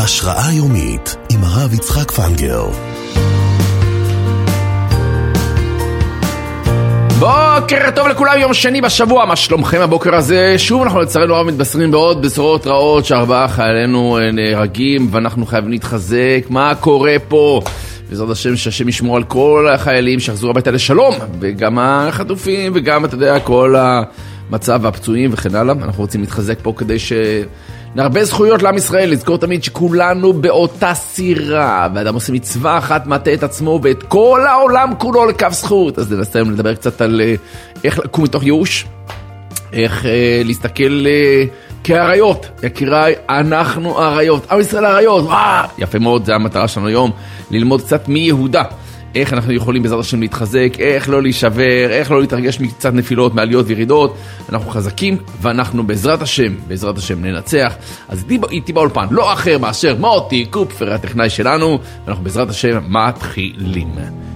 השראה יומית עם הרב יצחק פנגר. בוקר טוב לכולם, יום שני בשבוע, מה שלומכם הבוקר הזה? שוב אנחנו לצערנו הרב מתבשרים בעוד בשורות רעות ש4 חיילינו נהרגים ואנחנו חייבים להתחזק. מה קורה פה? בעזרת השם שהשם ישמור על כל החיילים שיחזרו הביתה לשלום, וגם החטופים וגם אתה יודע כל המצב והפצועים וכן הלאה. אנחנו רוצים להתחזק פה כדי שנרבה זכויות לעם ישראל, לזכור תמיד שכולנו באותה סירה, ואדם עושה מצווה אחת מטה את עצמו ואת כל העולם כולו לקו זכות. אז ננסה היום לדבר קצת על איך לקום מתוך ייאוש, איך להסתכל כאריות. יקיריי, אנחנו אריות, עם ישראל אריות. יפה מאוד, זה המטרה שלנו היום, ללמוד קצת מיהודה, איך אנחנו יכולים בעזרת השם להתחזק, איך לא להישבר, איך לא להתרגש מקצת נפילות, מעליות וירידות. אנחנו חזקים ואנחנו בעזרת השם ננצח. אז איתי באולפן לא אחר מאשר מוטי קופפר, הטכנאי שלנו, ואנחנו בעזרת השם מתחילים.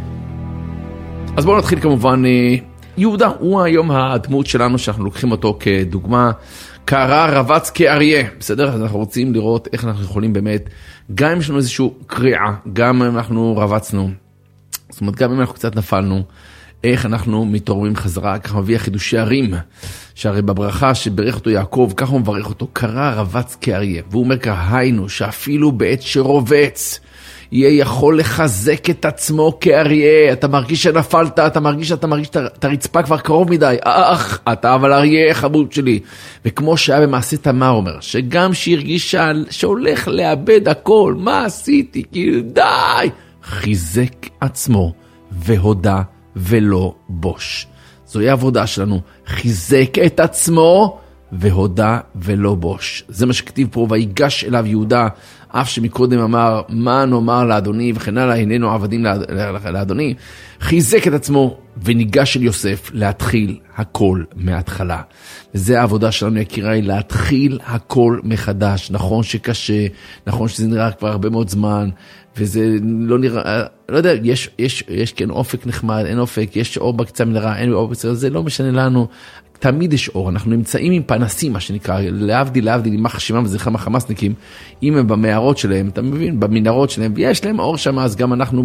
אז בואו נתחיל כמובן. יהודה הוא היום הדמות שלנו שאנחנו לוקחים אותו כדוגמה. קרא רבץ כאריה, בסדר? אז אנחנו רוצים לראות איך אנחנו יכולים באמת, גם אם יש לנו איזשהו קריאה, גם אם אנחנו רבצנו, זאת אומרת, גם אם אנחנו קצת נפלנו, איך אנחנו מתעוררים חזרה. ככה מביא חידושי ערים, שהרי בברכה שברך אותו יעקב, ככה הוא מברך אותו, קרא רבץ כאריה. והוא אומר ככה, היינו, שאפילו בעת שרובץ, יהיה יכול לחזק את עצמו כאריה. אתה מרגיש שנפלת, אתה מרגיש את הרצפה כבר קרוב מדי. אתה אבל אריה חמוד שלי. וכמו שהיה במעשה תמר אומר, שגם שהרגיש שהולך לאבד הכל, מה עשיתי? כאילו די. חיזק עצמו והודה ולא בוש. זוהי העבודה שלנו, חיזק את עצמו והודה ולא בוש. זה מה שכתיב פה, ויגש אליו יהודה, אף שמקודם אמר, מה נאמר לאדוני וכן הלאה, הננו עבדים לאדוני. חיזק את עצמו וניגש אל יוסף להתחיל הכל מההתחלה. וזה העבודה שלנו יקיריי, להתחיל הכל מחדש. נכון שקשה, נכון שזה נראה כבר הרבה מאוד זמן, וזה לא נראה, לא יודע, יש כן אופק נחמד, אין אופק, יש אור בקצה מנהרה, אין אור בקצה, זה לא משנה לנו, תמיד יש אור. אנחנו נמצאים עם פנסים, מה שנקרא, להבדיל, עם מחשימם וזכרם החמאסניקים, אם הם במערות שלהם, אתה מבין, במנהרות שלהם, ויש להם אור שם, אז גם אנחנו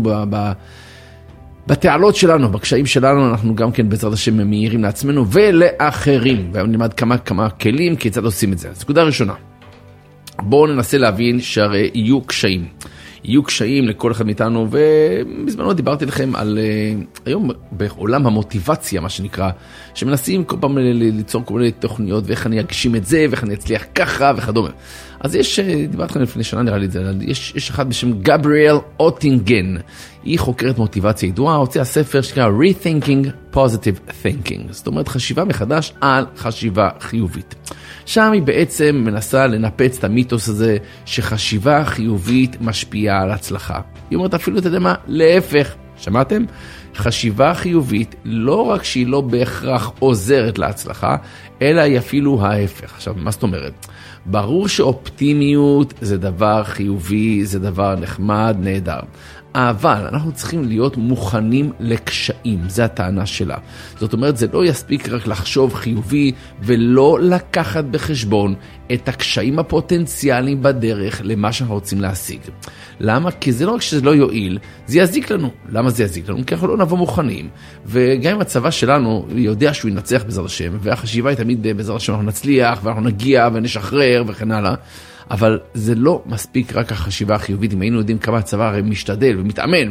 בתעלות שלנו, בקשיים שלנו, אנחנו גם כן בעזרת השם מאירים לעצמנו ולאחרים, והיום נלמד כמה כלים, כיצד עושים את זה. אז נקודה ראשונה, בואו ננסה להבין שהרי יהיו קשיים לכל אחד מאיתנו, ובזמנו דיברתי לכם על היום בעולם המוטיבציה, מה שנקרא, שמנסים כל פעם ליצור כל מיני תוכניות, ואיך אני אגשים את זה, ואיך אני אצליח ככה וכדומה. אז דיברתי לכם לפני שנה, נראה לי את זה, יש אחד בשם גבריאל אוטינגן, היא חוקרת מוטיבציה ידועה, הוציאה ספר שנקרא Rethinking Positive Thinking, זאת אומרת חשיבה מחדש על חשיבה חיובית. שם היא בעצם מנסה לנפץ את המיתוס הזה שחשיבה חיובית משפיעה על הצלחה. היא אומרת אפילו, אתה יודע מה, להפך, שמעתם? חשיבה חיובית לא רק שהיא לא בהכרח עוזרת להצלחה, אלא היא אפילו ההפך. עכשיו, מה זאת אומרת? ברור שאופטימיות זה דבר חיובי, זה דבר נחמד, נהדר. אבל אנחנו צריכים להיות מוכנים לקשיים, זה הטענה שלה. זאת אומרת, זה לא יספיק רק לחשוב חיובי ולא לקחת בחשבון את הקשיים הפוטנציאליים בדרך למה שאנחנו רוצים להשיג. למה? כי זה לא רק שזה לא יועיל, זה יזיק לנו. למה זה יזיק לנו? כי אנחנו לא נבוא מוכנים. וגם אם הצבא שלנו יודע שהוא ינצח בעזרת השם, והחשיבה היא תמיד בעזרת השם אנחנו נצליח ואנחנו נגיע ונשחרר וכן הלאה, אבל זה לא מספיק רק החשיבה החיובית. אם היינו יודעים כמה הצבא הרי משתדל ומתאמן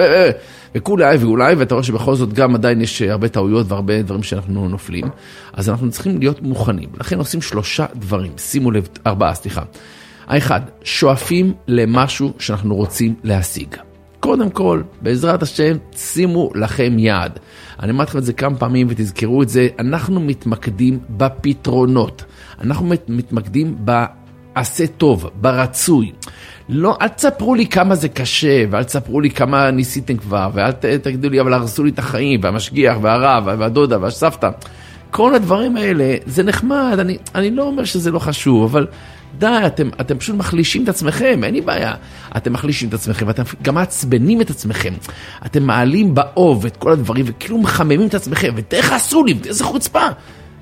וכולי, ואתה רואה שבכל זאת גם עדיין יש הרבה טעויות והרבה דברים שאנחנו נופלים, אז אנחנו צריכים להיות מוכנים. לכן עושים 3 דברים, שימו לב, 4, האחד, שואפים למשהו שאנחנו רוצים להשיג. קודם כל, בעזרת השם, שימו לכם יעד. אני אמרתי לכם את זה כמה פעמים ותזכרו את זה, אנחנו מתמקדים בפתרונות. אנחנו מתמקדים עשה טוב, ברצוי. לא, אל תספרו לי כמה זה קשה, ואל תספרו לי כמה ניסיתם כבר, ואל תגידו לי, אבל הרסו לי את החיים, והמשגיח, והרב, והדודה, והסבתא. כל הדברים האלה, זה נחמד, אני לא אומר שזה לא חשוב, אבל די, אתם פשוט מחלישים את עצמכם, אין לי בעיה. אתם מחלישים את עצמכם, ואתם גם מעצבנים את עצמכם. אתם מעלים באוב את כל הדברים, וכאילו מחממים את עצמכם, ותכעסו לי, איזה חוצפה.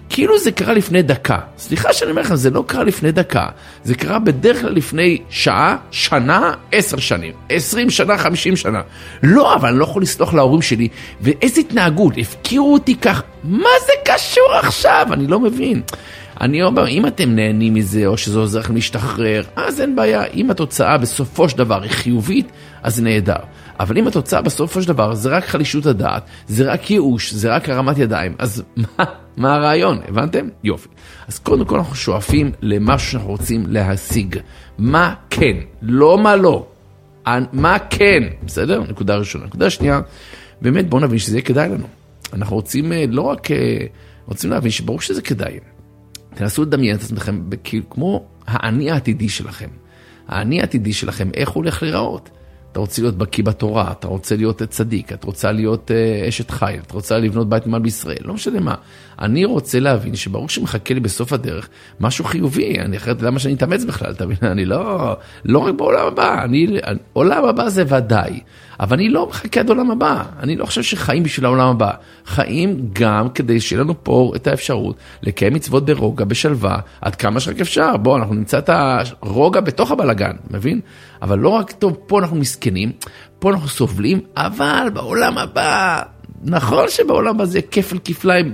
כאילו זה קרה לפני דקה. סליחה שאני אומר לכם, זה לא קרה לפני דקה. זה קרה בדרך כלל לפני שעה, שנה, 10 שנים. 20 שנה, 50 שנה. לא, אבל אני לא יכול לסלוח להורים שלי. ואיזו התנהגות, הפקירו אותי כך. מה זה קשור עכשיו? אני לא מבין. אני אומר, אם אתם נהנים מזה, או שזה עוזר לכם להשתחרר, אז אין בעיה. אם התוצאה בסופו של דבר היא חיובית, אז זה נהדר. אבל אם התוצאה בסופו של דבר זה רק חלישות הדעת, זה רק ייאוש, זה רק הרמת ידיים, אז מה הרעיון? הבנתם? יופי. אז קודם כל אנחנו שואפים למשהו שאנחנו רוצים להשיג. מה כן? לא מה לא. מה כן? בסדר? נקודה ראשונה. נקודה שנייה, באמת בואו נבין שזה יהיה כדאי לנו. אנחנו רוצים לא רק, רוצים להבין שברור שזה כדאי. תנסו לדמיין את עצמכם כמו העני העתידי שלכם. העני העתידי שלכם, איך הוא הולך להיראות? אתה רוצה להיות בקיא בתורה, אתה רוצה להיות צדיק, אתה רוצה להיות אשת חיל, אתה רוצה לבנות בית נמל בישראל, לא משנה מה. אני רוצה להבין שברור שמחכה לי בסוף הדרך משהו חיובי, אני אחרת למה שאני אתאמץ בכלל, תבין? אני לא רק בעולם הבא, עולם הבא זה ודאי, אבל אני לא מחכה עד עולם הבא, אני לא חושב שחיים בשביל העולם הבא, חיים גם כדי שיהיה לנו פה את האפשרות לקיים מצוות ברוגע, בשלווה, עד כמה שרק אפשר, בוא, אנחנו נמצא את הרוגע בתוך הבלגן, מבין? אבל לא רק טוב, פה אנחנו מסכנים, פה אנחנו סובלים, אבל בעולם הבא, נכון שבעולם הבא זה כפל כפליים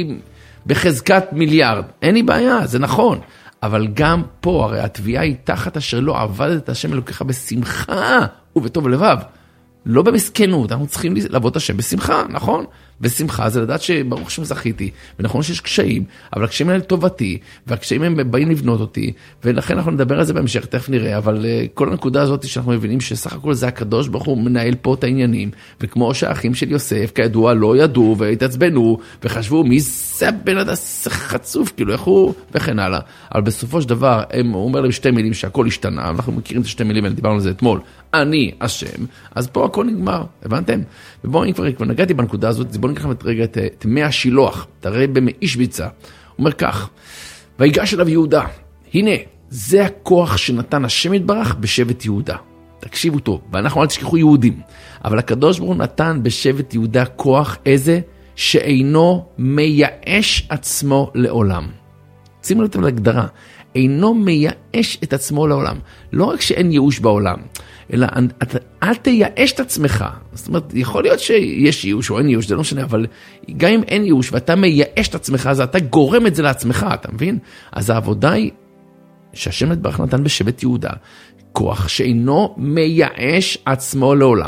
בחזקת מיליארד, אין לי בעיה, זה נכון, אבל גם פה, הרי התביעה היא תחת אשר לא עבדת את השם אלוקיך בשמחה ובטוב לבב, לא במסכנות, אנחנו צריכים לעבוד את השם בשמחה, נכון? בשמחה זה לדעת שברוך שם זכיתי, ונכון שיש קשיים, אבל הקשיים האלה לטובתי, והקשיים הם באים לבנות אותי, ולכן אנחנו נדבר על זה בהמשך, תכף נראה, אבל כל הנקודה הזאת שאנחנו מבינים שסך הכל זה הקדוש ברוך הוא מנהל פה את העניינים, וכמו שהאחים של יוסף כידוע לא ידעו והתעצבנו, וחשבו מי זה בן אדם חצוף, כאילו איך הוא, וכן הלאה. אבל בסופו של דבר, הוא אומר להם שתי מילים שהכל השתנה, אנחנו מכירים את השתי מילים, דיברנו על זה אתמול, אני השם, אז פה הכל נגמר, הבנתם? ובואו אני כבר נגעתי בנקודה הזאת, בואו ניקח רגע את מי השילוח, תראה במאיש ביצה, הוא אומר כך, ויגש אליו יהודה, הנה, זה הכוח שנתן השם יתברך בשבט יהודה, תקשיבו טוב, ואנחנו אל תשכחו יהודים, אבל הקדוש ברוך הוא נתן בשבט יהודה כוח איזה, שאינו מייאש עצמו לעולם. שימו לב להגדרה, אינו מייאש את עצמו לעולם. לא רק שאין ייאוש בעולם, אלא אל תייאש את עצמך. זאת אומרת, יכול להיות שיש ייאוש או אין ייאוש, זה לא משנה, אבל גם אם אין ייאוש ואתה מייאש את עצמך, אז אתה גורם את זה לעצמך, אתה מבין? אז העבודה היא שהשם יתברך נתן בשבט יהודה, כוח שאינו מייאש עצמו לעולם,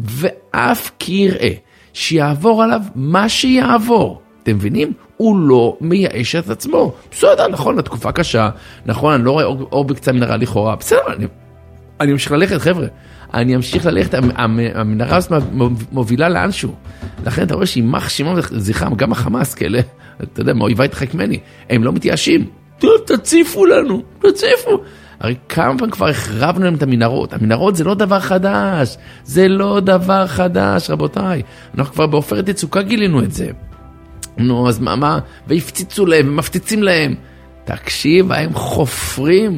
ואף כי יראה שיעבור עליו מה שיעבור. אתם מבינים? הוא לא מייאש את עצמו. בסדר, נכון, התקופה קשה, נכון, אני לא רואה אור בקצה מנהרה לכאורה, בסדר, אני אמשיך ללכת, חבר'ה. אני אמשיך ללכת, המנהרה הזאת מובילה לאנשהו. לכן אתה רואה שימח שמעון וזכרם, גם החמאס כאלה, אתה יודע, מאויבי יתחק ממני, הם לא מתייאשים. טוב, תציפו לנו, תציפו. הרי כמה פעם כבר החרבנו להם את המנהרות. המנהרות זה לא דבר חדש, זה לא דבר חדש, רבותיי. אנחנו כבר בעופרת יצוקה גילינו את זה. נו, אז מה? והפציצו להם, ומפציצים להם. תקשיב, הם חופרים.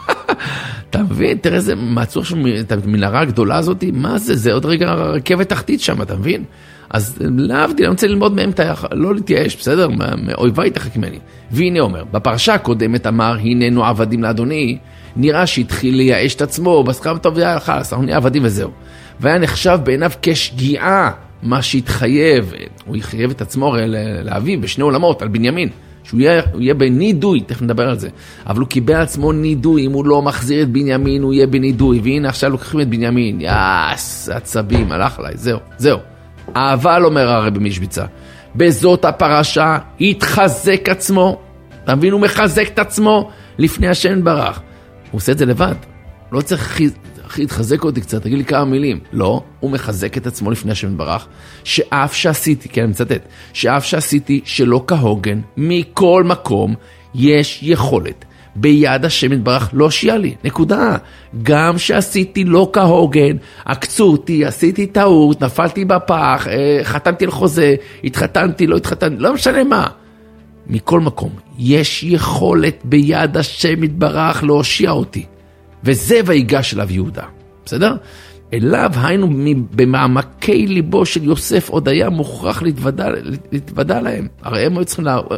אתה מבין? תראה איזה מעצור שם, את המנהרה הגדולה הזאת, מה זה? זה עוד רגע רכבת תחתית שם, אתה מבין? אז להבדיל, אני רוצה ללמוד מהם, לא להתייאש, בסדר? מאויבי יתחק ממני. והנה אומר, בפרשה הקודמת אמר, הננו עבדים לאדוני, נראה שהתחיל לייאש את עצמו, בשכר טוב יהיה לך, אנחנו נהיה עבדים וזהו. והיה נחשב בעיניו כשגיאה, מה שהתחייב, הוא יחייב את עצמו להביא בשני עולמות, על בנימין, שהוא יהיה בנידוי, תכף נדבר על זה, אבל הוא קיבל עצמו נידוי, אם הוא לא מחזיר את בנימין, הוא יהיה בנידוי, והנה עכשיו לוקחים את בנימין, יאס, עצבים, הלך עליי, זהו. אבל אומר הרב משביצה, בזאת הפרשה התחזק עצמו, אתה מבין, הוא מחזק את עצמו לפני השם יתברך, הוא עושה את זה לבד, לא צריך התחזק אותי קצת, תגיד לי כמה מילים. לא, הוא מחזק את עצמו לפני השם יתברך, שאף שעשיתי, כן, אני מצטט, שאף שעשיתי שלא כהוגן, מכל מקום יש יכולת ביד השם יתברך להושיע לי, נקודה. גם שעשיתי לא כהוגן, עקצו אותי, עשיתי טעות, נפלתי בפח, חתמתי על חוזה, התחתנתי, לא התחתנתי, לא משנה מה. מכל מקום יש יכולת ביד השם יתברך להושיע אותי. וזה ויגש אליו יהודה, בסדר? אליו היינו במעמקי ליבו של יוסף עוד היה מוכרח להתוודע להם. הרי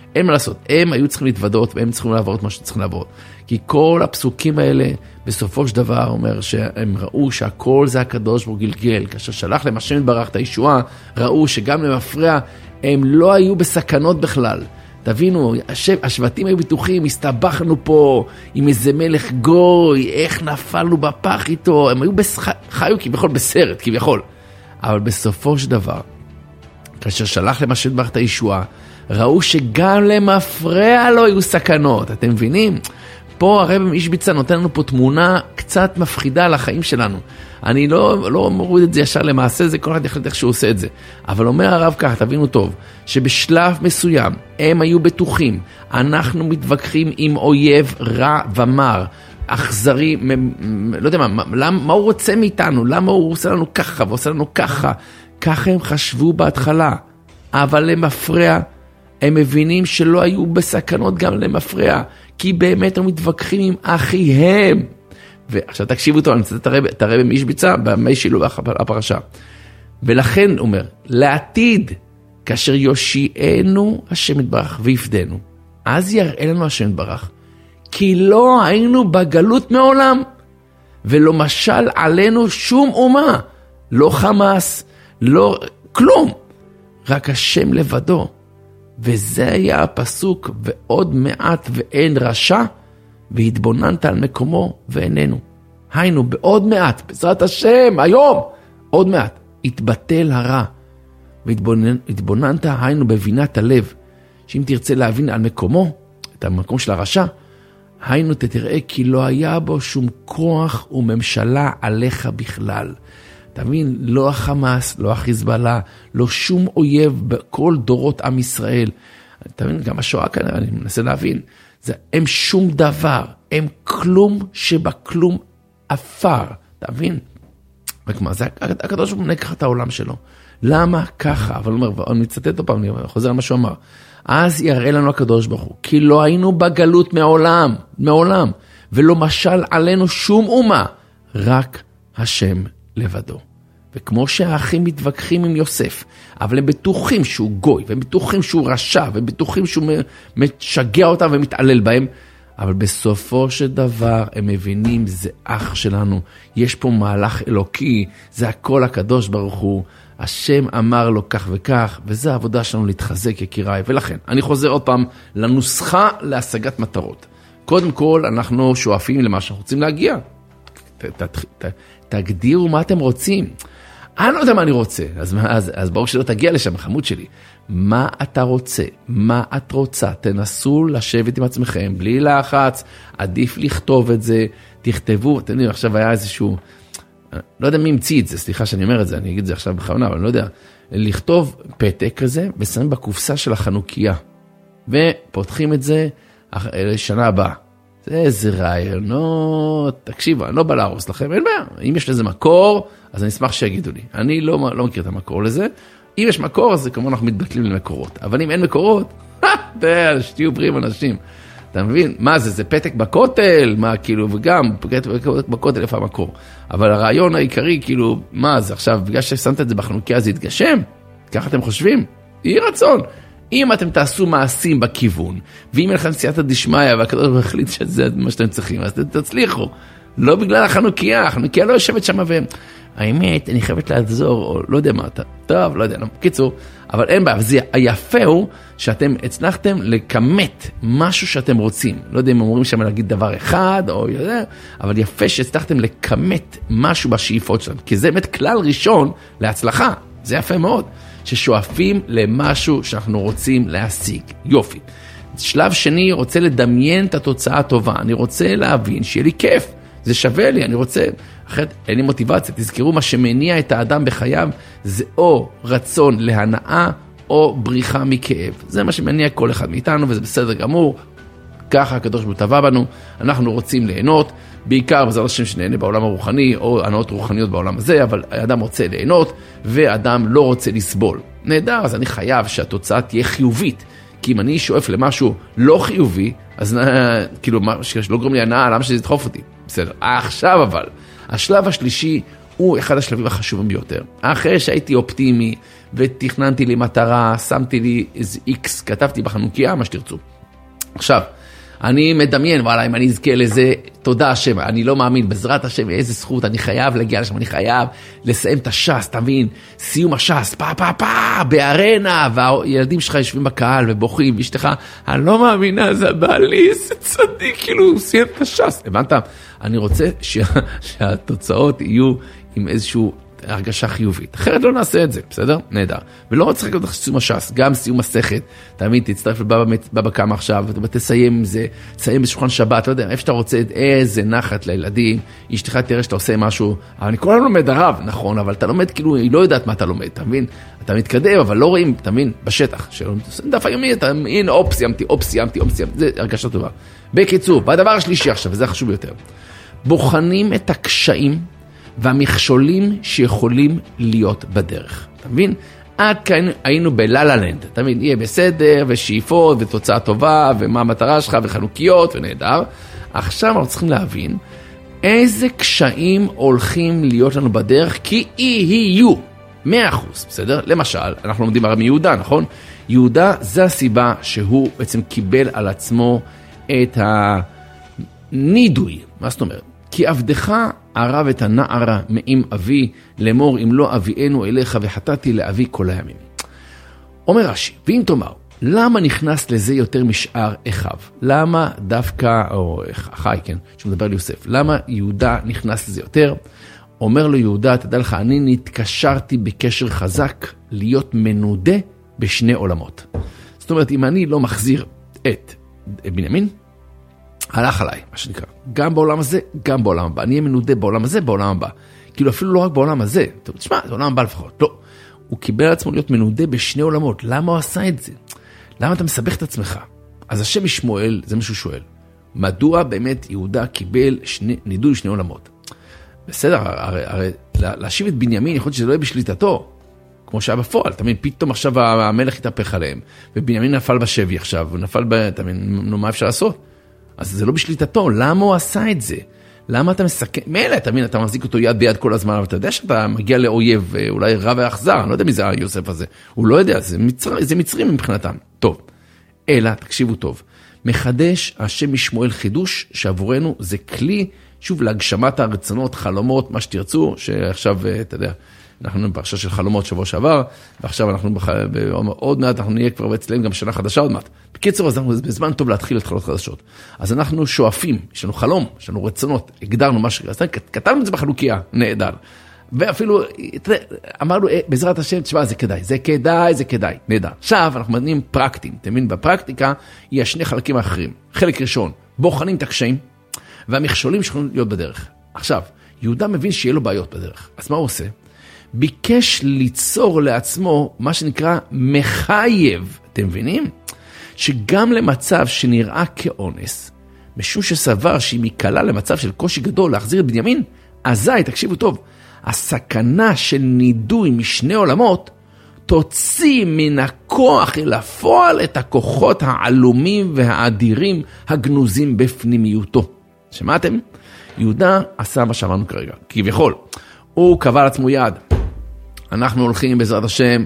אין מה לעשות, הם היו צריכים להתוודות, והם צריכים לעבור את מה שצריכים לעבור. כי כל הפסוקים האלה, בסופו של דבר, אומר שהם ראו שהכל זה הקדוש ברוך הוא גלגל. כאשר שלח להם השם יתברך את הישועה, ראו שגם למפרע, הם לא היו בסכנות בכלל. תבינו, השבטים היו בטוחים, הסתבכנו פה עם איזה מלך גוי, איך נפלנו בפח איתו, הם היו חיו כביכול בסרט, כביכול. אבל בסופו של דבר, כאשר שלח להם השם יתברך את הישועה, ראו שגם למפרע לא היו סכנות. אתם מבינים? פה הרב מישביצה נותן לנו פה תמונה קצת מפחידה על החיים שלנו. אני לא מוריד את זה ישר למעשה, זה כל אחד יחליט איך שהוא עושה את זה. אבל אומר הרב ככה, תבינו טוב, שבשלב מסוים הם היו בטוחים, אנחנו מתווכחים עם אויב רע ומר, אכזרי, לא יודע מה הוא רוצה מאיתנו, למה הוא עושה לנו ככה ועושה לנו ככה. ככה הם חשבו בהתחלה, אבל למפרע, הם מבינים שלא היו בסכנות גם למפרע, כי באמת הם מתווכחים עם אחיהם. ועכשיו תקשיבו טוב, אני מצטט את הרב מישביצה במי שילוח הפרשה. ולכן הוא אומר, לעתיד, כאשר יושיענו השם יתברך ויפדנו, אז יראה לנו השם יתברך, כי לא היינו בגלות מעולם, ולא משל עלינו שום אומה, לא חמאס, לא כלום, רק השם לבדו. וזה היה הפסוק, ועוד מעט ואין רשע, והתבוננת על מקומו ואיננו. היינו, בעוד מעט, בעזרת השם, היום, עוד מעט, התבטל הרע, והתבוננת, היינו בבינת הלב, שאם תרצה להבין על מקומו, את המקום של הרשע, היינו תתראה כי לא היה בו שום כוח וממשלה עליך בכלל. תבין, לא החמאס, לא החיזבאללה, לא שום אויב בכל דורות עם ישראל. תבין, גם השואה כנראה, אני מנסה להבין. הם שום דבר, הם כלום שבכלום אפר. תבין? וכמה, זה הקדוש ברוך הוא נקח את העולם שלו. למה ככה? אבל הוא אומר, אני מצטט אותו פעם, אני חוזר על מה שהוא אמר. אז יראה לנו הקדוש ברוך הוא, כי לא היינו בגלות מעולם, ולא משל עלינו שום אומה, רק השם לבדו. וכמו שהאחים מתווכחים עם יוסף, אבל הם בטוחים שהוא גוי, והם בטוחים שהוא רשע, והם בטוחים שהוא משגע אותם ומתעלל בהם, אבל בסופו של דבר הם מבינים, זה אח שלנו, יש פה מהלך אלוקי, זה הכל הקדוש ברוך הוא, השם אמר לו כך וכך, וזה העבודה שלנו להתחזק יקיריי, ולכן אני חוזר עוד פעם לנוסחה להשגת מטרות. קודם כל אנחנו שואפים למה שאנחנו רוצים להגיע, תגדירו מה אתם רוצים. אני לא יודע מה אני רוצה, אז ברור שלא תגיע לשם, חמוד שלי. מה אתה רוצה? מה את רוצה? תנסו לשבת עם עצמכם, בלי לחץ, עדיף לכתוב את זה, תכתבו, אתם יודעים, עכשיו היה איזשהו, לא יודע מי המציא את זה, סליחה שאני אומר את זה, אני אגיד את זה עכשיו בכוונה, אבל אני לא יודע, לכתוב פתק כזה, ושמים בקופסה של החנוכיה, ופותחים את זה לשנה הבאה. זה איזה רעיונות, תקשיבו, אני לא בא להרוס לכם, אין בעיה, אם יש לזה מקור, אז אני אשמח שיגידו לי, אני לא מכיר את המקור לזה, אם יש מקור, אז כמובן אנחנו מתבטלים למקורות, אבל אם אין מקורות, שתהיו בריאים אנשים, אתה מבין? מה זה פתק בכותל, מה כאילו, וגם פתק בכותל איפה המקור, אבל הרעיון העיקרי, כאילו, מה זה עכשיו, בגלל ששמת את זה בחנוכיה, זה יתגשם? ככה אתם חושבים? יהי רצון. אם אתם תעשו מעשים בכיוון, ואם אין לכם סייעתא דשמיא, והקדוש ברוך הוא החליט שזה מה שאתם צריכים, אז תצליחו. לא בגלל החנוכיה, החנוכיה לא יושבת שם, והאמת, אני חייבת לעזור, או לא יודע מה אתה, טוב, לא יודע, קיצור, אבל אין בעיה, היפה הוא שאתם הצלחתם לכמת משהו שאתם רוצים. לא יודע אם אמורים שם להגיד דבר אחד, או יודע, אבל יפה שהצלחתם לכמת משהו בשאיפות שלהם, כי זה באמת כלל ראשון להצלחה, זה יפה מאוד. ששואפים למשהו שאנחנו רוצים להשיג. יופי. שלב שני, רוצה לדמיין את התוצאה הטובה. אני רוצה להבין שיהיה לי כיף. זה שווה לי, אני רוצה, אחרת אין לי מוטיבציה. תזכרו מה שמניע את האדם בחייו, זה או רצון להנאה, או בריחה מכאב. זה מה שמניע כל אחד מאיתנו, וזה בסדר גמור. ככה הקדוש ברוך הוא טבע בנו, אנחנו רוצים ליהנות, בעיקר בעזרת השם שנהנה בעולם הרוחני, או הנאות רוחניות בעולם הזה, אבל האדם רוצה ליהנות, ואדם לא רוצה לסבול. נהדר, אז אני חייב שהתוצאה תהיה חיובית, כי אם אני שואף למשהו לא חיובי, אז כאילו, שלא גורם לי הנאה, למה שזה ידחוף אותי? בסדר. עכשיו אבל, השלב השלישי הוא אחד השלבים החשובים ביותר. אחרי שהייתי אופטימי, ותכננתי לי מטרה, שמתי לי איזה X, כתבתי בחנוכיה, מה שתרצו. עכשיו, אני מדמיין, וואלה, אם אני אזכה לזה, תודה השם, אני לא מאמין, בעזרת השם, איזה זכות, אני חייב להגיע לשם, אני חייב לסיים את הש"ס, תבין, סיום הש"ס, בארנה, והילדים שלך יושבים בקהל ובוכים, ואשתך, אני לא מאמינה, זה בעלי, זה צדיק, כאילו, הוא סיים את הש"ס, הבנת? אני רוצה שהתוצאות יהיו עם איזשהו הרגשה חיובית. אחרת לא נעשה את זה, בסדר? נהדר. ולא רוצה רק לדעת סיום הש"ס, גם סיום מסכת. תמיד תצטרף לבבא קמא עכשיו, ותסיים עם זה, תסיים בשולחן שבת, לא יודע, איפה שאתה רוצה, איזה נחת לילדים, אשתך תראה שאתה עושה משהו, אבל אני כל הזמן לומד הרב, נכון, אבל אתה לומד כאילו, היא לא יודעת מה אתה לומד, אתה מבין? אתה מתקדם, אבל לא רואים, אתה מבין, בשטח. דף היומי, אתה, הנה, סיימתי, זה הרגשה טובה. בקיצור, והדבר השלישי עכשיו, וזה החשוב ביותר. בוחנים את הקשיים והמכשולים שיכולים להיות בדרך. אתה מבין? עד כאן היינו בללה-לנד. אתה מבין? יהיה בסדר, ושאיפות, ותוצאה טובה, ומה המטרה שלך, וחנוכיות, ונהדר. עכשיו אנחנו צריכים להבין איזה קשיים הולכים להיות לנו בדרך, כי יהיו 100%, בסדר? למשל, אנחנו לומדים הרי מיהודה, נכון? יהודה זה הסיבה שהוא בעצם קיבל על עצמו את הנידוי. מה זאת אומרת? כי עבדך ערב את הנערה מעם אבי, לאמור אם לא אביאנו אליך וחטאתי לאבי כל הימים. אומר רש"י, ואם תאמר, למה נכנס לזה יותר משאר אחיו? למה דווקא, או אחי, כן, שמדבר על יוסף, למה יהודה נכנס לזה יותר? אומר לו יהודה, תדע לך, אני נתקשרתי בקשר חזק להיות מנודה בשני עולמות. זאת אומרת, אם אני לא מחזיר את בנימין, הלך עליי, מה שנקרא. גם בעולם הזה, גם בעולם הבא. אני אהיה מנודה בעולם הזה, בעולם הבא. כאילו אפילו לא רק בעולם הזה. תשמע, זה עולם הבא לפחות. לא. הוא קיבל על עצמו להיות מנודה בשני עולמות. למה הוא עשה את זה? למה אתה מסבך את עצמך? אז השם משמואל, זה מה שהוא שואל. מדוע באמת יהודה קיבל נידוי שני עולמות? בסדר, הרי להשיב את בנימין, יכול להיות שזה לא יהיה בשליטתו. כמו שהיה בפועל. תמיד פתאום עכשיו המלך התהפך עליהם. ובנימין נפל בשבי עכשיו. הוא נפל מה אפשר לעשות? אז זה לא בשליטתו, למה הוא עשה את זה? למה אתה מסכן? מילא, אתה מחזיק אותו יד ביד כל הזמן, אבל אתה יודע שאתה מגיע לאויב, אולי רע ואכזר, אני לא יודע מי זה יוסף הזה, הוא לא יודע, זה מצרים מבחינתם. טוב, אלא, תקשיבו טוב, מחדש השם משמואל חידוש, שעבורנו זה כלי, שוב, להגשמת הרצונות, חלומות, מה שתרצו, שעכשיו, אתה יודע, אנחנו בפרשה של חלומות שבוע שעבר, ועכשיו אנחנו עוד מעט, אנחנו נהיה כבר אצלנו גם שנה חדשה עוד מעט. בקיצור, אז אנחנו בזמן טוב להתחיל התחלות חדשות. אז אנחנו שואפים, יש לנו חלום, יש לנו רצונות, הגדרנו משהו, אז כתבנו את זה בחנוכיה, נהדר. ואפילו, אמרנו, בעזרת השם, תשמע, זה כדאי, נהדר. עכשיו אנחנו מדברים פרקטיים, אתם מבינים, בפרקטיקה יש שני חלקים האחרים. חלק ראשון, בוחנים את הקשיים, והמכשולים שיכולים להיות בדרך. עכשיו, יהודה מבין שיהיה לו בעיות בדרך. אז מה הוא עושה? ביקש ליצור לעצמו מה שנקרא מחייב, אתם מבינים? שגם למצב שנראה כאונס, משום שסבר שהיא מקלה למצב של קושי גדול להחזיר את בנימין, אזי, תקשיבו טוב, הסכנה של נידוי משני עולמות, תוציא מן הכוח אל הפועל את הכוחות העלומים והאדירים הגנוזים בפנימיותו. שמעתם? יהודה עשה מה שאמרנו כרגע, כביכול. הוא קבע לעצמו יד. אנחנו הולכים בעזרת השם,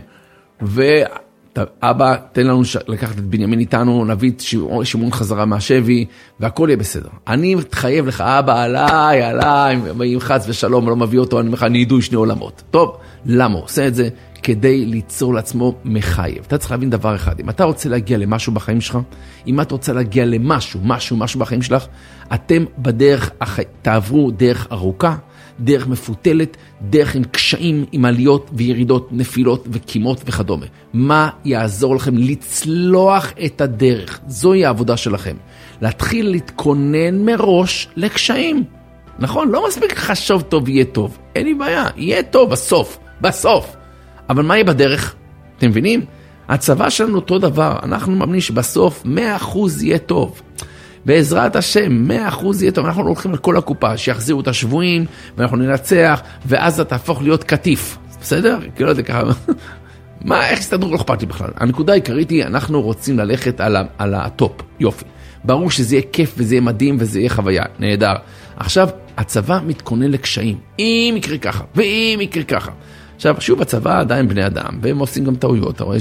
ואבא, תן לנו לקחת את בנימין איתנו, נביא את שמעון חזרה מהשבי, והכל יהיה בסדר. אני מתחייב לך, אבא, עליי, אם חץ ושלום, לא מביא אותו, אני אומר לך, נידוי שני עולמות. טוב, למה הוא עושה את זה? כדי ליצור לעצמו מחייב. אתה צריך להבין דבר אחד, אם אתה רוצה להגיע למשהו בחיים שלך, אם אתה רוצה להגיע למשהו בחיים שלך, אתם בדרך, תעברו דרך ארוכה, דרך מפותלת, דרך עם קשיים, עם עליות וירידות, נפילות וקימות וכדומה. מה יעזור לכם לצלוח את הדרך? זוהי העבודה שלכם. להתחיל להתכונן מראש לקשיים. נכון? לא מספיק חשוב טוב יהיה טוב. אין לי בעיה, יהיה טוב בסוף. אבל מה יהיה בדרך? אתם מבינים? הצבא שלנו אותו דבר. אנחנו מאמינים שבסוף 100% יהיה טוב. בעזרת השם, 100% יהיה טוב. אנחנו הולכים לכל הקופה, שיחזירו את השבויים, ואנחנו ננצח, ואז אתה תהפוך להיות קטיף. בסדר? כאילו זה ככה. איך הסתדרו? לא אכפת לי בכלל. הנקודה העיקרית היא, אנחנו רוצים ללכת על הטופ. יופי. ברור שזה יהיה כיף, וזה יהיה מדהים, וזה יהיה חוויה. נהדר. עכשיו, הצבא מתכונן לקשיים. אם יקרה ככה, ואם יקרה ככה. עכשיו, שוב, בצבא עדיין בני אדם, והם עושים גם טעויות, אתה רואה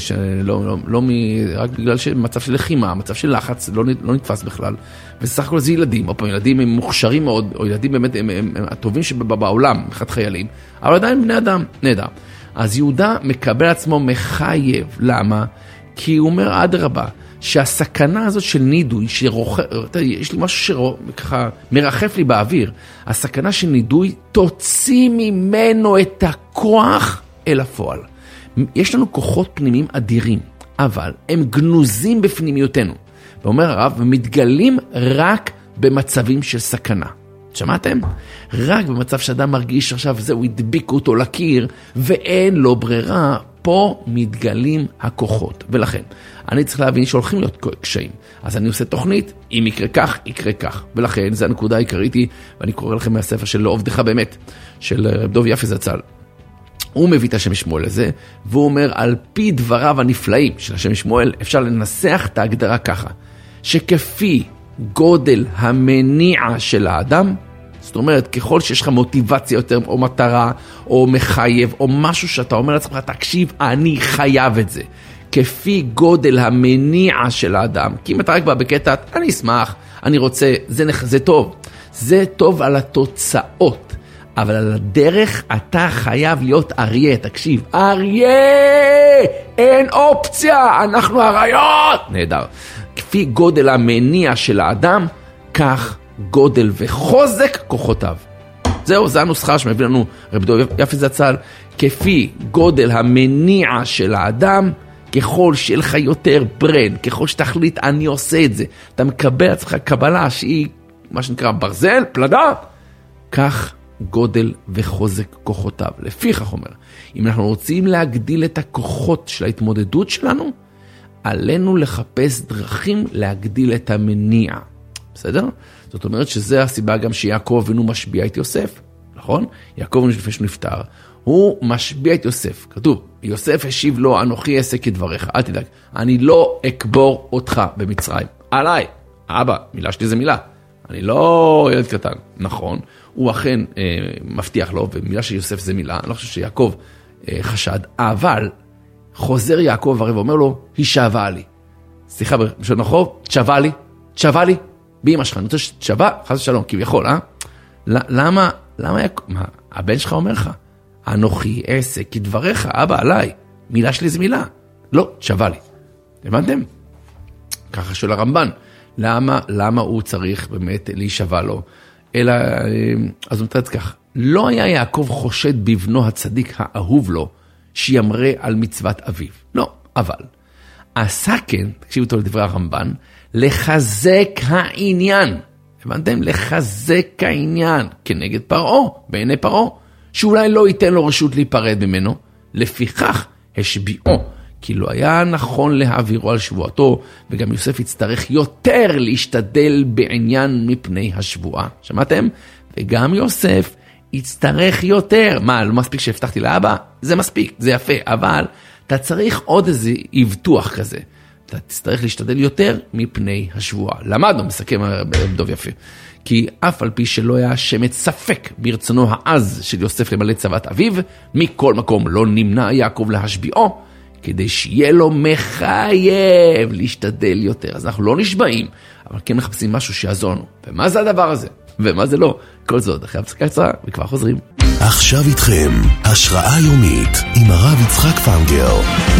רק בגלל שמצב של לחימה, מצב של לחץ, לא נתפס בכלל, וסך הכל זה ילדים, או פעם ילדים הם מוכשרים מאוד, או ילדים באמת הם הטובים שבעולם, אחד חיילים, אבל עדיין בני אדם, נהדר. אז יהודה מקבל עצמו מחייב, למה? כי הוא אומר אדרבה, שהסכנה הזאת של נידוי, יש לי משהו שככה מרחף לי באוויר, הסכנה של נידוי תוציא ממנו את הכוח אל הפועל. יש לנו כוחות פנימיים אדירים, אבל הם גנוזים בפנימיותנו. ואומר הרב, ומתגלים רק במצבים של סכנה. שמעתם? רק במצב שאדם מרגיש עכשיו, זהו, הדביקו אותו לקיר, ואין לו ברירה, פה מתגלים הכוחות. ולכן, אני צריך להבין שהולכים להיות קשיים. אז אני עושה תוכנית, אם יקרה כך, יקרה כך. ולכן, זו הנקודה העיקרית, ואני קורא לכם מהספר של לא עובדך באמת, של רב דוב יפי זצ"ל. הוא מביא את השם שמואל לזה, והוא אומר, על פי דבריו הנפלאים של השם שמואל, אפשר לנסח את ההגדרה ככה, שכפי גודל המניע של האדם, זאת אומרת, ככל שיש לך מוטיבציה יותר, או מטרה, או מחייב, או משהו שאתה אומר לעצמך, תקשיב, אני חייב את זה. כפי גודל המניע של האדם, כי אם אתה רק בא בקטע, אני אשמח, אני רוצה, זה טוב. זה טוב על התוצאות, אבל על הדרך אתה חייב להיות אריה, תקשיב, אריה! אין אופציה, אנחנו אריות! נהדר. כפי גודל המניע של האדם, כך גודל וחוזק כוחותיו. זהו, זה הנוסחה שמביא לנו רב דוב יפי זצ"ל, כפי גודל המניע של האדם, ככל שיהיה לך יותר ברן, ככל שתחליט אני עושה את זה, אתה מקבל עצמך קבלה שהיא מה שנקרא ברזל, פלדה, כך גודל וחוזק כוחותיו. לפיכך אומר, אם אנחנו רוצים להגדיל את הכוחות של ההתמודדות שלנו, עלינו לחפש דרכים להגדיל את המניע. בסדר? זאת אומרת שזה הסיבה גם שיעקב אבינו משביע את יוסף, נכון? יעקב אבינו לפני שהוא נפטר, הוא משביע את יוסף. כתוב, יוסף השיב לו, אנוכי אעשה כדבריך, אל תדאג, אני לא אקבור אותך במצרים. עליי, אבא, מילה שלי זה מילה. אני לא ילד קטן. נכון, הוא אכן מבטיח לו, ומילה של יוסף זה מילה, אני לא חושב שיעקב חשד, אבל חוזר יעקב הרי ואומר לו, היא שווה לי. סליחה, בשביל נחוב, תשווה לי, באמא שלך, אני רוצה שתשווה, חס ושלום, כביכול, למה, מה, הבן שלך אומר לך, אנוכי אעשה כדבריך, אבא, עליי, מילה שלי זה מילה, לא, תשווה לי. הבנתם? ככה של הרמב"ן, למה הוא צריך באמת להישווה לו? אלא, אז הוא מתרץ כך, לא היה יעקב חושד בבנו הצדיק האהוב לו, שימרה על מצוות אביו. לא, אבל, עשה כן, תקשיבו אותו לדברי הרמב"ן, לחזק העניין. הבנתם? לחזק העניין כנגד פרעה, בעיני פרעה, שאולי לא ייתן לו רשות להיפרד ממנו, לפיכך השביעו, כי לא היה נכון להעבירו על שבועתו, וגם יוסף יצטרך יותר להשתדל בעניין מפני השבועה. שמעתם? וגם יוסף יצטרך יותר. מה, לא מספיק שהבטחתי לאבא? זה מספיק, זה יפה, אבל אתה צריך עוד איזה הבטוח כזה. אתה תצטרך להשתדל יותר מפני השבועה. למדנו, מסכם דוב יפה. כי אף על פי שלא היה שמץ ספק ברצונו העז של יוסף למלא צוות אביו, מכל מקום לא נמנע יעקב להשביעו, כדי שיהיה לו מחייב להשתדל יותר. אז אנחנו לא נשבעים, אבל כן מחפשים משהו שיעזור לנו. ומה זה הדבר הזה? ומה זה לא? כל זאת, אחרי הפסקה קצרה, וכבר חוזרים. עכשיו איתכם, השראה יומית, עם הרב יצחק פנגר.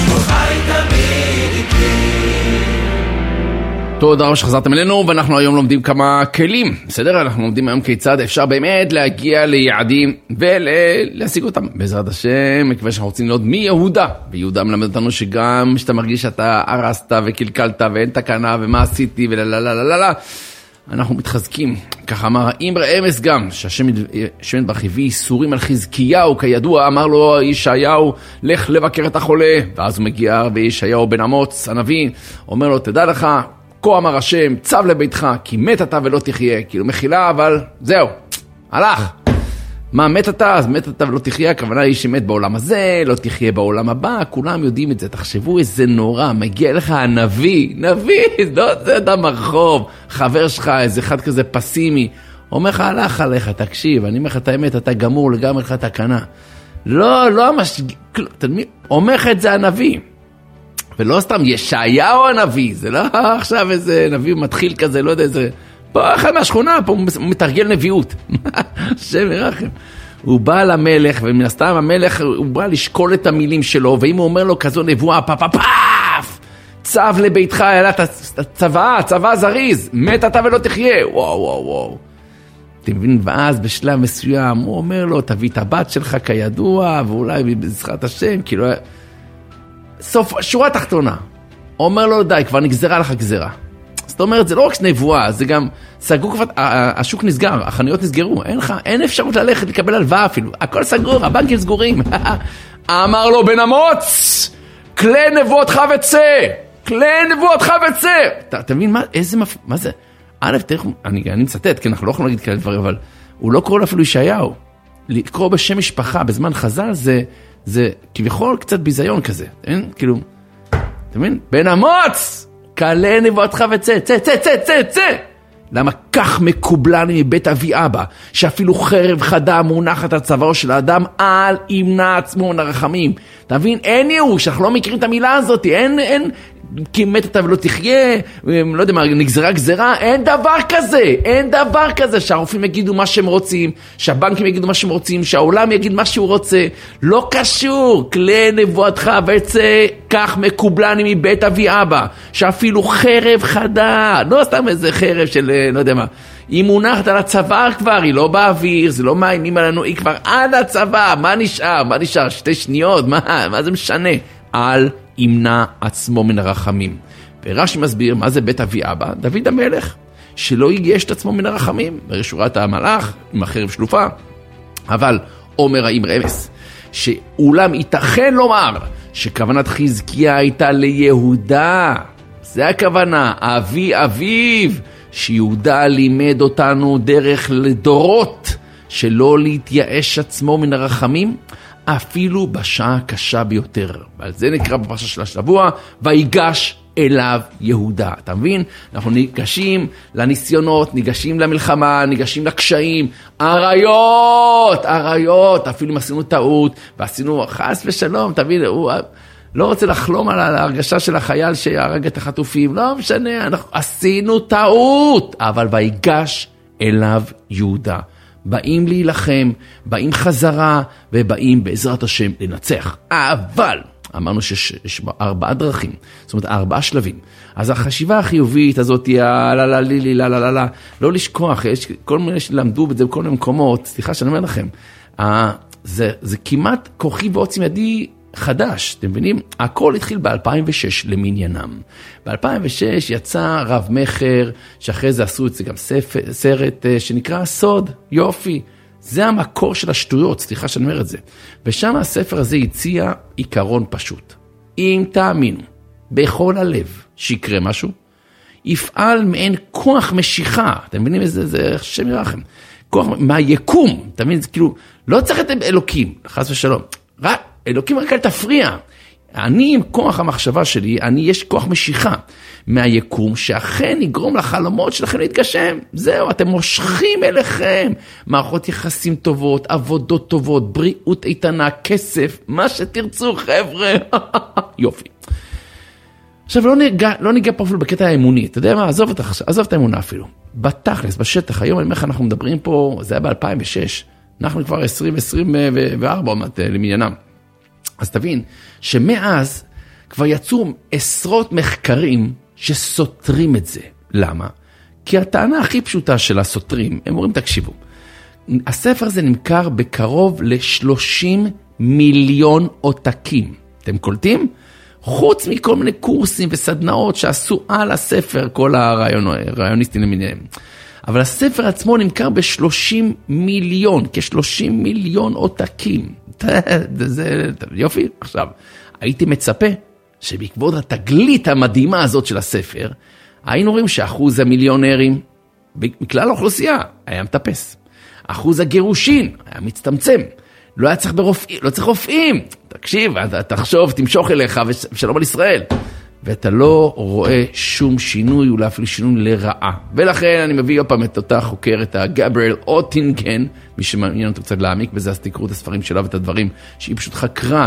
תודה רבה שחזרתם אלינו, ואנחנו היום לומדים כמה כלים, בסדר? אנחנו לומדים היום כיצד אפשר באמת להגיע ליעדים ולהשיג אותם. בעזרת השם, מקווה שאנחנו רוצים ללמוד מיהודה, ויהודה מלמד אותנו שגם שאתה מרגיש שאתה הרסת וקלקלת ואין תקנה ומה עשיתי ולללללללה, אנחנו מתחזקים. ככה אמר האמר אמס גם, שהשם יתברך הביא איסורים על חזקיהו, כידוע אמר לו ישעיהו, לך לבקר את החולה, ואז הוא מגיע וישעיהו בן אמוץ, הנביא, אומר לו, תדע לך, כה אמר השם, צב לביתך, כי מת אתה ולא תחיה. כאילו מחילה, אבל זהו, הלך. מה, מת אתה? אז מת אתה ולא תחיה, הכוונה היא שמת בעולם הזה, לא תחיה בעולם הבא, כולם יודעים את זה. תחשבו איזה נורא, מגיע לך הנביא, נביא, לא זה אדם הרחוב, חבר שלך, איזה אחד כזה פסימי, אומר לך, הלך עליך, תקשיב, אני אומר לך את האמת, אתה גמור לגמרי לך תקנה. לא ממש, אומר לך את זה הנביא. ולא סתם ישעיהו הנביא, זה לא עכשיו איזה נביא מתחיל כזה, לא יודע איזה, פה אחד מהשכונה, פה הוא מתרגל נביאות. השם ירחם. הוא בא למלך, ומן הסתם המלך, הוא בא לשקול את המילים שלו, ואם הוא אומר לו כזו נבואה, פאפ, צב לביתך, אלא צבא זריז, מת אתה ולא תחיה, וואו. אתם מבינים, ואז בשלב מסוים, הוא אומר לו, תביא את הבת שלך כידוע, ואולי בזכרת השם, כאילו, סוף, שורה תחתונה, אומר לו, די, כבר נגזרה לך גזרה. זאת אומרת, זה לא רק נבואה, זה גם סגור כבר, השוק נסגר, החנויות נסגרו, אין אפשרות ללכת לקבל הלוואה אפילו, הכל סגור, הבנקים סגורים. אמר לו בן אמוץ, כלי נבואתך וצא. אתה מבין מה זה? א', אני מצטט, כי אנחנו לא יכולים להגיד כאלה דברים, אבל הוא לא קורא לו אפילו ישעיהו. לקרוא בשם משפחה בזמן חז"ל זה כביכול קצת ביזיון כזה, אין? כאילו, אתה מבין? בן אמוץ! כלה נבואתך וצא. למה כך מקובלני מבית אבי אבא, שאפילו חרב חדה מונחת על צווארו של האדם, אל ימנע עצמו מן הרחמים. אתה מבין? אין ייאוש, אנחנו לא מכירים את המילה הזאת, אין כי מת אתה ולא תחיה, לא יודע מה, נגזרה גזרה, אין דבר כזה שהרופאים יגידו מה שהם רוצים, שהבנקים יגידו מה שהם רוצים, שהעולם יגיד מה שהוא רוצה, לא קשור. כלי נבואתך וצא, כך מקובלני מבית אבי אבא, שאפילו חרב חדה, לא סתם איזה חרב של לא יודע מה, היא מונחת על הצוואר כבר, היא לא באוויר, זה לא מאיימים עלינו, היא כבר עד הצוואר, מה נשאר? 2 שניות, מה זה משנה? אל ימנע עצמו מן הרחמים. ורש"י מסביר מה זה בית אבי אבא, דוד המלך, שלא ייגש את עצמו מן הרחמים, ברשורת המלאך, עם החרב שלופה. אבל אומר האם רמז, שאולם ייתכן לומר, שכוונת חזקיה הייתה ליהודה, זה הכוונה, אבי אביו, שיהודה לימד אותנו דרך לדורות, שלא להתייאש עצמו מן הרחמים, אפילו בשעה הקשה ביותר. ועל זה נקרא בפרשה של השבוע, ויגש אליו יהודה. אתה מבין? אנחנו ניגשים לניסיונות, ניגשים למלחמה, ניגשים לקשיים, עריות, אפילו אם עשינו טעות, ועשינו חס ושלום, אתה מבין? הוא לא רוצה לחלום על ההרגשה של החייל שהרג את החטופים, לא משנה, אנחנו עשינו טעות, אבל ויגש אליו יהודה. באים להילחם, באים חזרה, ובאים בעזרת השם לנצח. אבל, אמרנו שיש 4 דרכים, זאת אומרת 4 שלבים. אז החשיבה החיובית הזאת היא לא לשכוח, יש כל מיני שלמדו את זה בכל מיני מקומות, סליחה שאני אומר לכם, זה כמעט כוחי ועוצם ידי חדש, אתם מבינים? הכל התחיל ב-2006 למעניינם. ב-2006 יצא רב מחר, שאחרי זה עשו את זה גם סרט שנקרא סוד, יופי. זה המקור של השטויות, סליחה שאני אומר את זה. ושם הספר הזה הציע עיקרון פשוט. אם תאמינו בכל הלב שיקרה משהו, יפעל מעין כוח משיכה, אתם מבינים איזה, זה שם ירחם. כוח מהיקום, אתה מבין? זה כאילו, לא צריך את אלוקים, חס ושלום. אלוקים רק אל תפריע. אני עם כוח המחשבה שלי, יש כוח משיכה מהיקום, שאכן יגרום לחלומות שלכם להתגשם. זהו, אתם מושכים אליכם. מערכות יחסים טובות, עבודות טובות, בריאות איתנה, כסף, מה שתרצו חבר'ה. יופי. עכשיו לא ניגע פה אפילו בקטע האמוני, אתה יודע מה? עזוב את האמונה אפילו. בתכלס, בשטח, היום אני אומר לך, אנחנו מדברים פה, זה היה ב-2006, אנחנו כבר 2024 למעניינם. אז תבין שמאז כבר יצאו עשרות מחקרים שסותרים את זה. למה? כי הטענה הכי פשוטה של הסותרים, הם אומרים, תקשיבו, הספר הזה נמכר בקרוב ל-30 מיליון עותקים. אתם קולטים? חוץ מכל מיני קורסים וסדנאות שעשו על הספר, כל הרעיוניסטים למיניהם. אבל הספר עצמו נמכר ב-30 מיליון, כ-30 מיליון עותקים. זה יופי. עכשיו, הייתי מצפה שבעקבות התגלית המדהימה הזאת של הספר, היינו רואים שאחוז המיליונרים מכלל האוכלוסייה היה מטפס. אחוז הגירושין היה מצטמצם. לא היה צריך ברופאים, לא צריך רופאים. תקשיב, תחשוב, תמשוך אליך ושלום על ישראל. ואתה לא רואה שום שינוי, אולי אפילו שינוי לרעה. ולכן אני מביא פעם את אותה חוקרת, גבריאל אוטינגן, מי שמעניין אותו קצת להעמיק בזה, אז תקראו את הספרים שלה ואת הדברים שהיא פשוט חקרה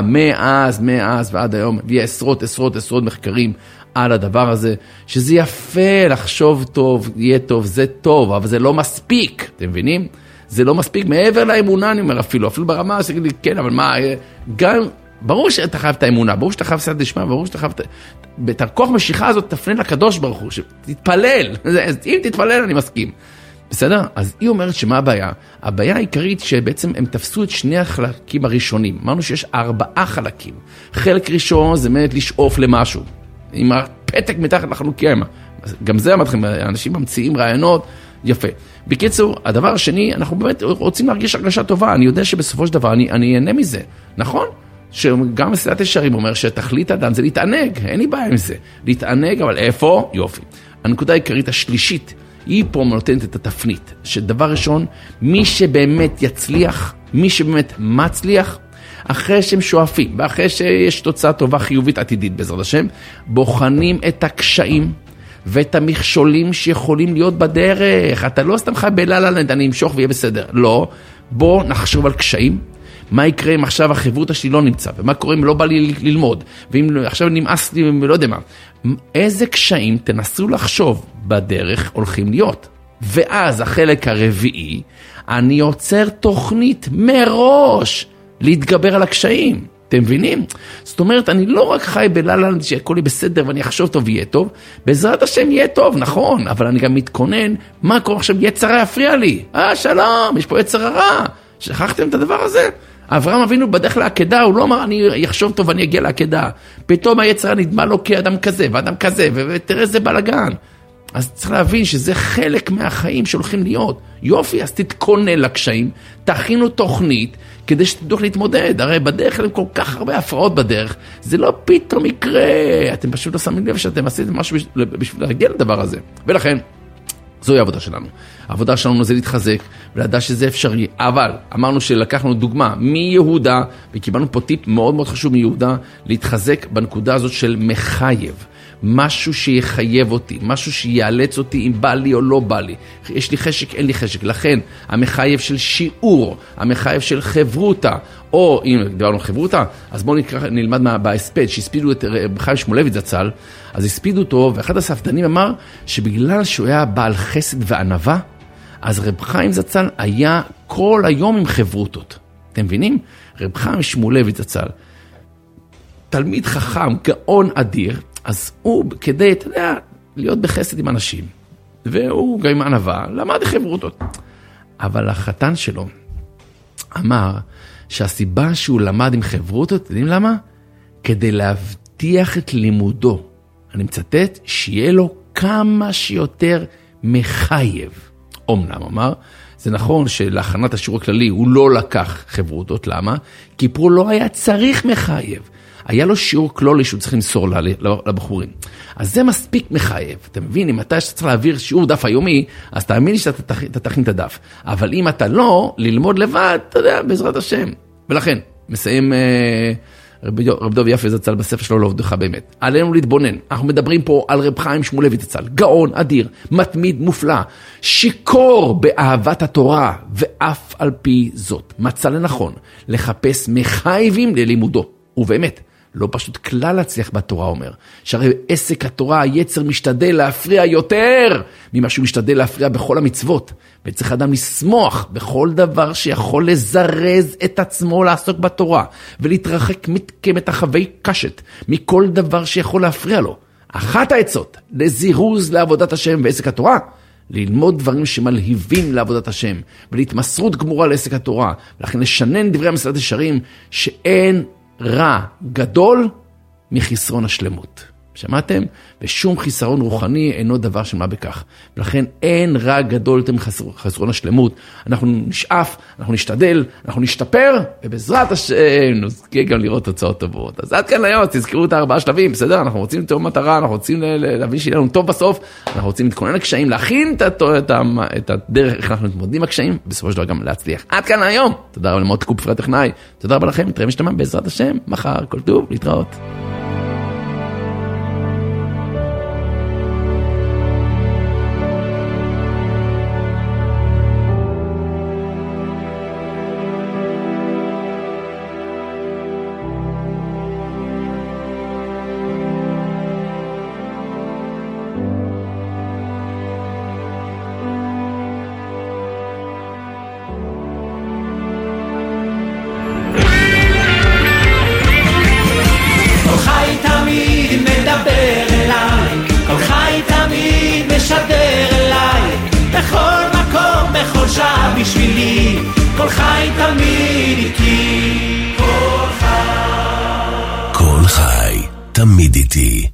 מאז ועד היום, הביאה עשרות מחקרים על הדבר הזה, שזה יפה לחשוב טוב, יהיה טוב, זה טוב, אבל זה לא מספיק, אתם מבינים? זה לא מספיק מעבר לאמונה, אני אומר אפילו ברמה, אז תגיד לי, כן, אבל מה, גם, ברור שאתה חייב את האמונה, ברור שאתה חייב סייעת דשמיא, ברור שאתה חייב את הכוח משיכה הזאת תפנה לקדוש ברוך הוא, שתתפלל, אם תתפלל אני מסכים. בסדר? אז היא אומרת שמה הבעיה? הבעיה העיקרית שבעצם הם תפסו את שני החלקים הראשונים. אמרנו שיש 4 חלקים. חלק ראשון זה באמת לשאוף למשהו. עם הפתק מתחת לחלוקים. גם זה אמרתי לכם, אנשים ממציאים רעיונות, יפה. בקיצור, הדבר השני, אנחנו באמת רוצים להרגיש הרגשה טובה. אני יודע שבסופו של דבר אני אהנה מזה. נכון? שגם מסילת ישרים אומר שתכלית האדם זה להתענג. אין לי בעיה עם זה. להתענג, אבל איפה? יופי. הנקודה העיקרית השלישית, היא פה נותנת את התפנית, שדבר ראשון, מי שבאמת יצליח, מי שבאמת מצליח, אחרי שהם שואפים, ואחרי שיש תוצאה טובה חיובית עתידית בעזרת השם, בוחנים את הקשיים ואת המכשולים שיכולים להיות בדרך. אתה לא סתם חי בללנד, אני אמשוך ויהיה בסדר. לא, בוא נחשוב על קשיים. מה יקרה אם עכשיו החברותא שלי לא נמצא, ומה קורה אם לא בא לי ללמוד, ואם עכשיו נמאס לי, לא יודע מה. איזה קשיים תנסו לחשוב בדרך הולכים להיות. ואז החלק הרביעי, אני יוצר תוכנית מראש להתגבר על הקשיים. אתם מבינים? זאת אומרת, אני לא רק חי בללנד שהכל יהיה בסדר ואני אחשוב טוב ויהיה טוב, בעזרת השם יהיה טוב, נכון, אבל אני גם מתכונן, מה קורה עכשיו יצר הרע יפריע לי? שלום, יש פה יצר הרע. שכחתם את הדבר הזה? אברהם אבינו בדרך לעקדה, הוא לא אמר, אני אחשוב טוב ואני אגיע לעקדה. פתאום היצר נדמה לו כאדם כזה ואדם כזה, ותראה איזה בלגן. אז צריך להבין שזה חלק מהחיים שהולכים להיות. יופי, אז תתכונן לקשיים, תכינו תוכנית, כדי שתדעו להתמודד. הרי בדרך כלל כל כך הרבה הפרעות בדרך, זה לא פתאום יקרה. אתם פשוט לא שמים לב שאתם עשיתם משהו בשביל להגיע לדבר הזה. ולכן, זוהי העבודה שלנו. העבודה שלנו זה להתחזק, ולדעת שזה אפשרי. אבל אמרנו שלקחנו דוגמה מיהודה, וקיבלנו פה טיפ מאוד מאוד חשוב מיהודה, להתחזק בנקודה הזאת של מחייב. משהו שיחייב אותי, משהו שיאלץ אותי אם בא לי או לא בא לי. יש לי חשק, אין לי חשק. לכן, המחייב של שיעור, המחייב של חברותא, או אם דיברנו חברותא, אז בואו נלמד בהספד, שהספידו את רב חיים שמואלביץ זצ"ל, אז הספידו אותו, ואחד הספדנים אמר שבגלל שהוא היה בעל חסד וענווה, אז רב חיים זצ"ל היה כל היום עם חברותות. אתם מבינים? רב חיים שמואלביץ זצ"ל, תלמיד חכם, גאון אדיר, אז הוא, כדי, אתה יודע, להיות בחסד עם אנשים, והוא גם עם ענווה, למד חברותות. אבל החתן שלו אמר שהסיבה שהוא למד עם חברותות, יודעים למה? כדי להבטיח את לימודו. אני מצטט, שיהיה לו כמה שיותר מחייב. אומנם אמר, זה נכון שלהכנת השיעור הכללי הוא לא לקח חברותות, למה? כי פה לא היה צריך מחייב. היה לו שיעור כללי שהוא צריך למסור לבחורים. אז זה מספיק מחייב. אתה מבין, אם אתה צריך להעביר שיעור דף היומי, אז תאמין לי שאתה תכין את הדף. אבל אם אתה לא, ללמוד לבד, אתה יודע, בעזרת השם. ולכן, מסיים רב דב יפה זצ"ל בספר שלו לעובדך באמת. עלינו להתבונן. אנחנו מדברים פה על רב חיים שמואלביץ זצ"ל. גאון, אדיר, מתמיד, מופלא, שיקור באהבת התורה, ואף על פי זאת, מצא לנכון לחפש מחייבים ללימודו. ובאמת, לא פשוט כלל להצליח בתורה, אומר, שהרי עסק התורה, היצר משתדל להפריע יותר ממה שהוא משתדל להפריע בכל המצוות, וצריך אדם לשמוח בכל דבר שיכול לזרז את עצמו לעסוק בתורה, ולהתרחק כמתחווי קשת מכל דבר שיכול להפריע לו. אחת העצות לזירוז לעבודת השם ועסק התורה, ללמוד דברים שמלהיבים לעבודת השם, ולהתמסרות גמורה לעסק התורה, ולכן לשנן דברי המסילת ישרים, שאין רע גדול מחסרון השלמות. שמעתם? ושום חיסרון רוחני אינו דבר של מה בכך. ולכן אין רע גדול יותר מחסרון השלמות. אנחנו נשאף, אנחנו נשתדל, אנחנו נשתפר, ובעזרת השם נזכה גם לראות תוצאות טובות. אז עד כאן היום, תזכרו את 4 שלבים, בסדר? אנחנו רוצים לטוב מטרה, אנחנו רוצים להבין שיהיה לנו טוב בסוף, אנחנו רוצים להתכונן לקשיים, להכין את הדרך, איך אנחנו מתמודדים הקשיים, בסופו של דבר גם להצליח. עד כאן היום. תודה רבה למות קופפרי הטכנאי. תודה רבה לכם, נתראה משתמע בעזרת השם, מחר, כל טוב, להתראות. בשבילי, כל חי תמיד איתי, כל חי תמיד איתי.